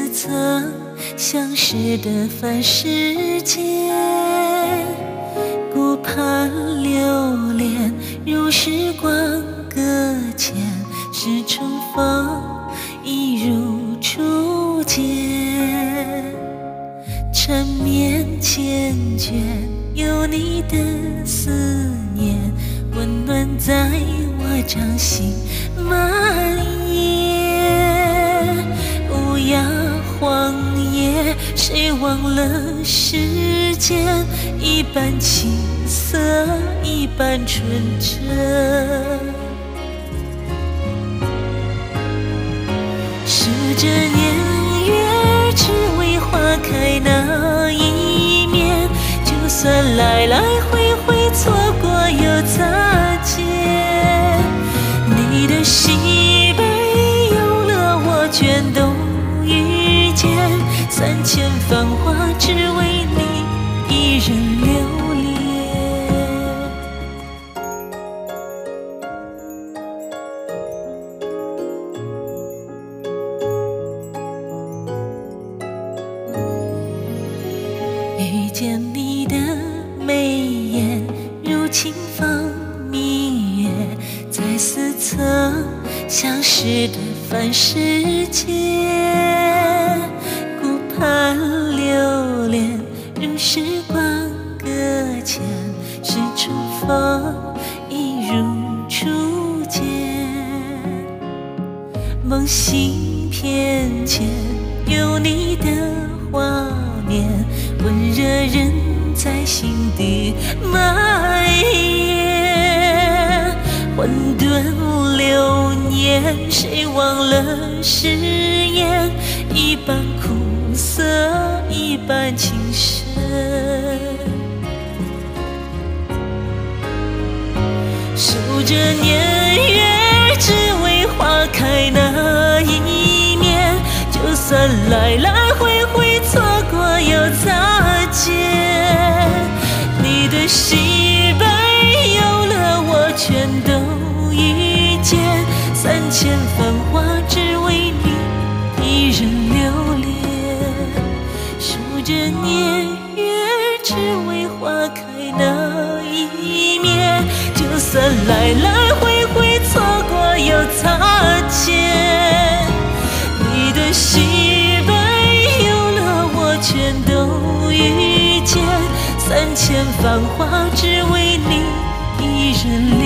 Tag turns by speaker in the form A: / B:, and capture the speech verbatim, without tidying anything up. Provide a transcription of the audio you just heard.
A: 似曾相识的凡世间，顾盼流连，如时光搁浅，是重逢，一如初见。缠绵缱绻，有你的思念，温暖在我掌心蔓延。无涯荒野，谁忘了世间？一半青涩，一半纯真。数着年月，只为花开那一面。就算来来回回，错过又擦肩。你的喜悲忧乐，我全都遇见。三千繁华，只为你一人留恋。遇见你的眉眼，如清风明月，在似曾相识的凡世间。顾盼流连，如时光搁浅，是重逢，一如初见。梦醒片前，有你的画面，温热人在心底蔓延。混沌流年，谁忘了誓言？一半苦涩，一半情深。数着年月，只为花开那一面。就算来来回回，错过又擦肩。你的喜悲忧乐，我全都遇见。三千繁华，只为你一人留恋。数着年月，只为花开那一面。就算来来回回，错过又擦肩。你的喜悲忧乐，我全都遇见。三千繁华，只为你一人留恋。